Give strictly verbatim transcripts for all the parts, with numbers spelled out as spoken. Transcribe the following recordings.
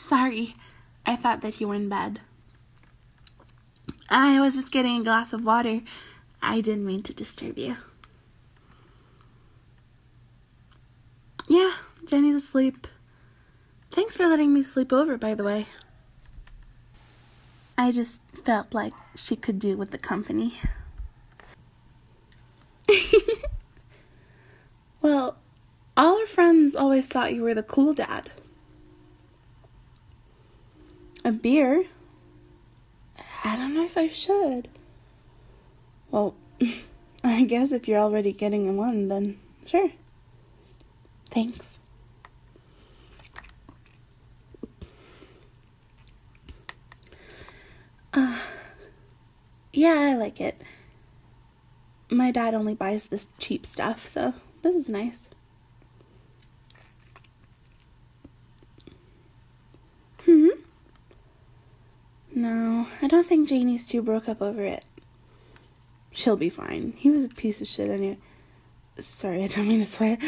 sorry. I thought that you were in bed. I was just getting a glass of water. I didn't mean to disturb you. Yeah, Jenny's asleep. Thanks for letting me sleep over, by the way. I just felt like she could do with the company. Well, all our friends always thought you were the cool dad. A beer? I don't know if I should. Well, I guess if you're already getting one, then sure. Thanks. Uh, yeah, I like it. My dad only buys this cheap stuff, so this is nice. Hmm? No, I don't think Janie's too broke up over it. She'll be fine. He was a piece of shit anyway. Sorry, I don't mean to swear.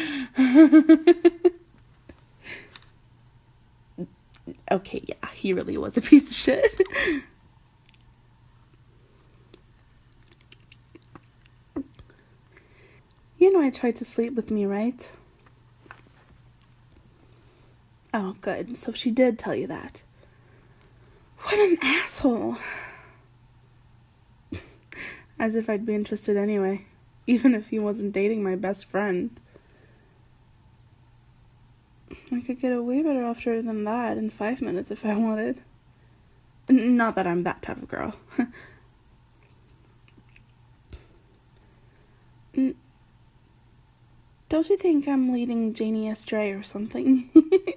Okay, yeah, he really was a piece of shit. You know I tried to sleep with me, right? Oh, good. So she did tell you that. What an asshole. As if I'd be interested anyway, even if he wasn't dating my best friend. I could get away better after than that in five minutes if I wanted. Not that I'm that type of girl. Don't you think I'm leading Janie astray or something?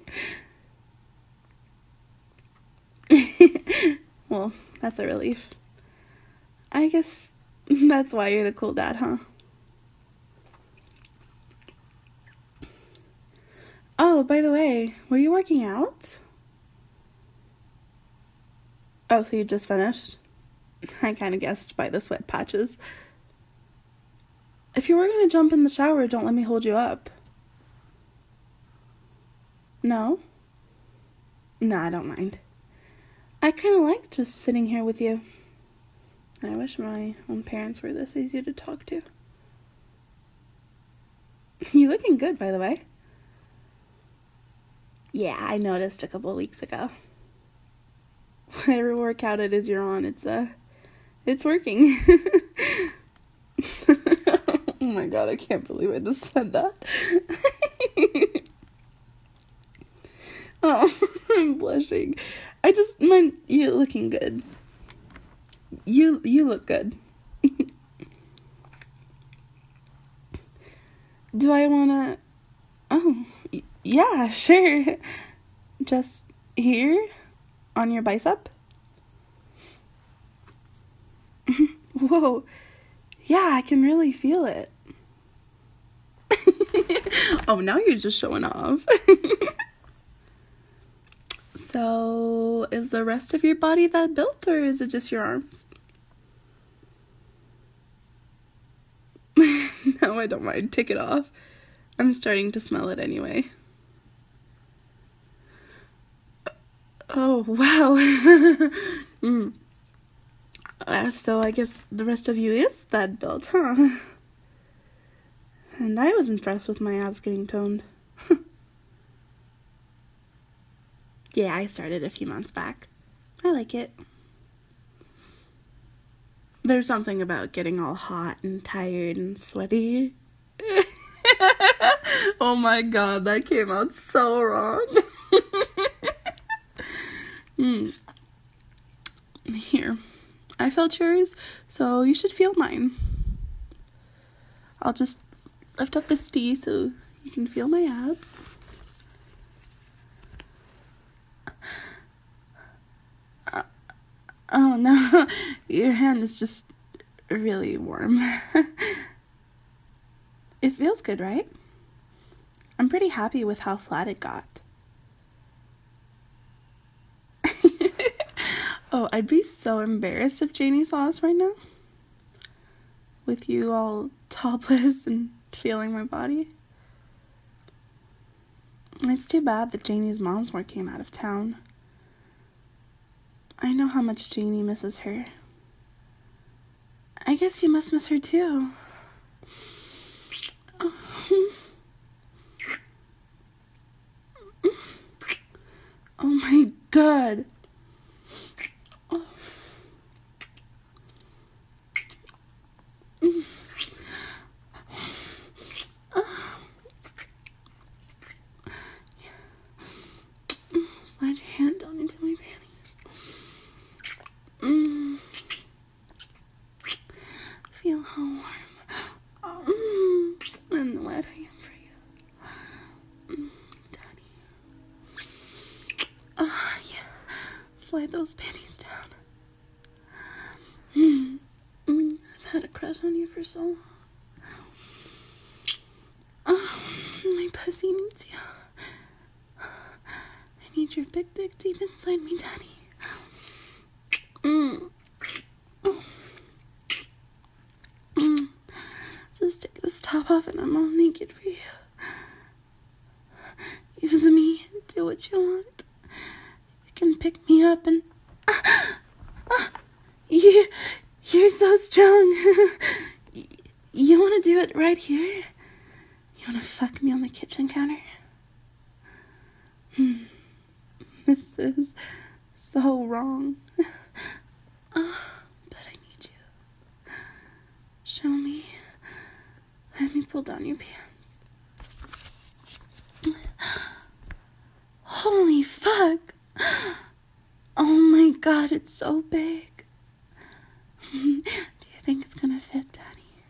Well, that's a relief. I guess that's why you're the cool dad, huh? Oh, by the way, were you working out? Oh, so you just finished? I kind of guessed by the sweat patches. If you were going to jump in the shower, don't let me hold you up. No? Nah, I don't mind. I kind of like just sitting here with you. I wish my own parents were this easy to talk to. You looking good, by the way. Yeah, I noticed a couple of weeks ago. Whatever workout it is you're on, it's, uh, it's working. Oh my god, I can't believe I just said that. Oh, I'm blushing. I just meant you're looking good. You you look good. Do I wanna... Oh, yeah, sure. Just here? On your bicep? Whoa. Yeah, I can really feel it. Oh, now you're just showing off. So, is the rest of your body that built, or is it just your arms? No, I don't mind. Take it off. I'm starting to smell it anyway. Oh, wow. mm. uh, so I guess the rest of you is that built, huh? And I was impressed with my abs getting toned. Yeah, I started a few months back. I like it. There's something about getting all hot and tired and sweaty. Oh my god, that came out so wrong. mm. Here. I felt yours, so you should feel mine. I'll just lift up this tea so you can feel my abs. Uh, oh no, your hand is just really warm. It feels good, right? I'm pretty happy with how flat it got. Oh, I'd be so embarrassed if Janie saw us right now. With you all topless and feeling my body. It's too bad that Janie's mom's working out of town. I know how much Janie misses her. I guess you must miss her too. Oh my god. Oh. Slide your hand down into my panties. Mm. Feel how warm mm. and wet I am for you. Mm, Daddy. Ah, uh, yeah. Slide those panties down. Mm. Mm. I've had a crush on you for so long. Oh, my pussy needs you. I need your big dick deep inside me, Daddy. Mm. Oh. Mm. Just take this top off and I'm all naked for you. Use me. Do what you want. You can pick me up and... Ah, ah, you, you're so strong. you you want to do it right here? You want to fuck me on the kitchen counter? Hmm. This is so wrong. uh, but I need you. Show me. Let me pull down your pants. Holy fuck. Oh my god, it's so big. Do you think it's gonna fit, Daddy?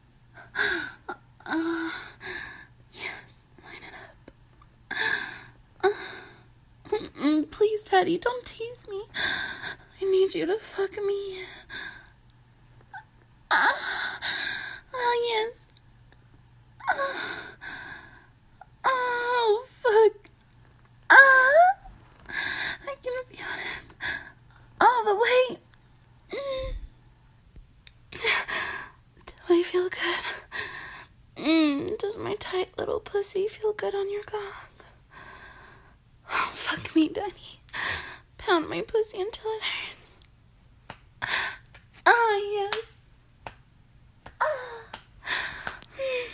Uh, yes, line it up. Uh, please, Daddy, don't tease me. I need you to fuck me. Ah, uh, uh, yes. Uh, oh, fuck. Ah, uh, I can feel it all the way. Mm. Do I feel good? Mm, does my tight little pussy feel good on your cock? Oh, fuck me, Daddy. Pound my pussy until it hurts. Ah, oh, yes. Ah. Mm.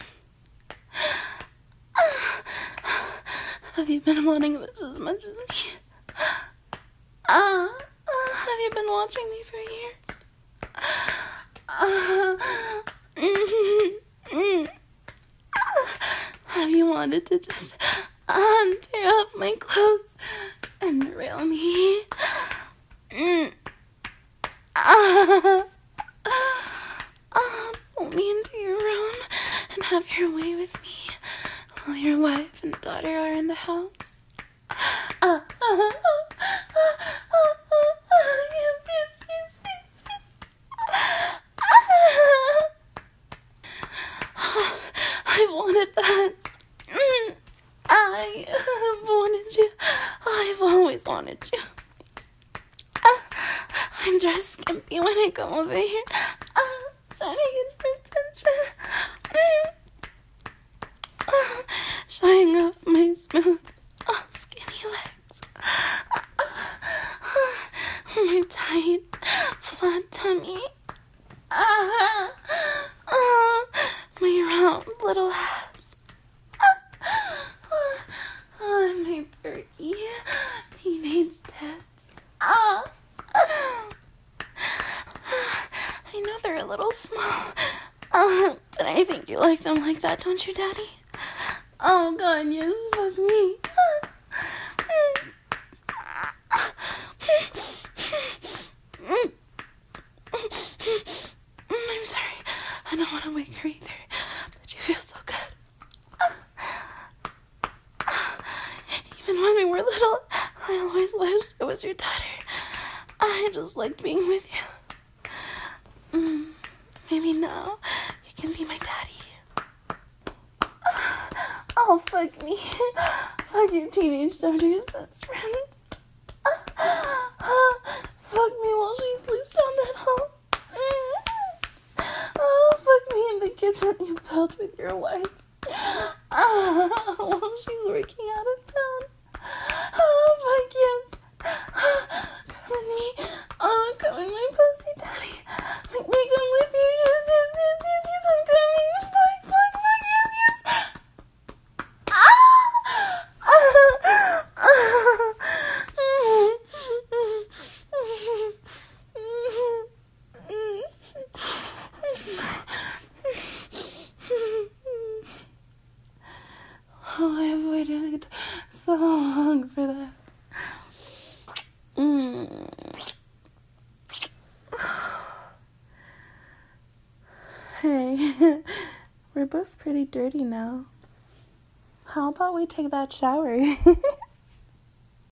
Ah. Have you been wanting this as much as me? Ah. Uh, have you been watching me for years? Uh, mm, mm. Have you wanted to just uh, tear off my clothes and rail me? Mm. Uh, uh, pull me into your room and have your way with me while your wife and daughter are in the house. Uh, uh, uh, uh, uh, uh, yes, yes, yes, yes, yes. Uh, I've wanted that. Mm, I have wanted you. I've always wanted you. Uh, I'm dressed skimpy when I come over here. Uh, trying to get for attention. Mm. Uh, showing off my smooth, uh, skinny legs. Uh, uh, my tight, flat tummy. Uh, uh, my round little ass. Uh, uh, uh, my perky teenage tits. Uh, uh, I know they're a little small, uh, but I think you like them like that, don't you, Daddy? Oh God, yes, fuck me. I'm sorry, I don't want to wake her either, but you feel so good. Even when we were little, I always wished I was your daughter. I just liked being with you. Mm, maybe now you can be my daddy. Oh, fuck me. Fuck your teenage daughter's best friend. Fuck me while she sleeps down that hall. Oh, fuck me in the kitchen you built with your wife. While she's working out of town. Oh, fuck yes. Come with me. Hey, we're both pretty dirty now. How about we take that shower?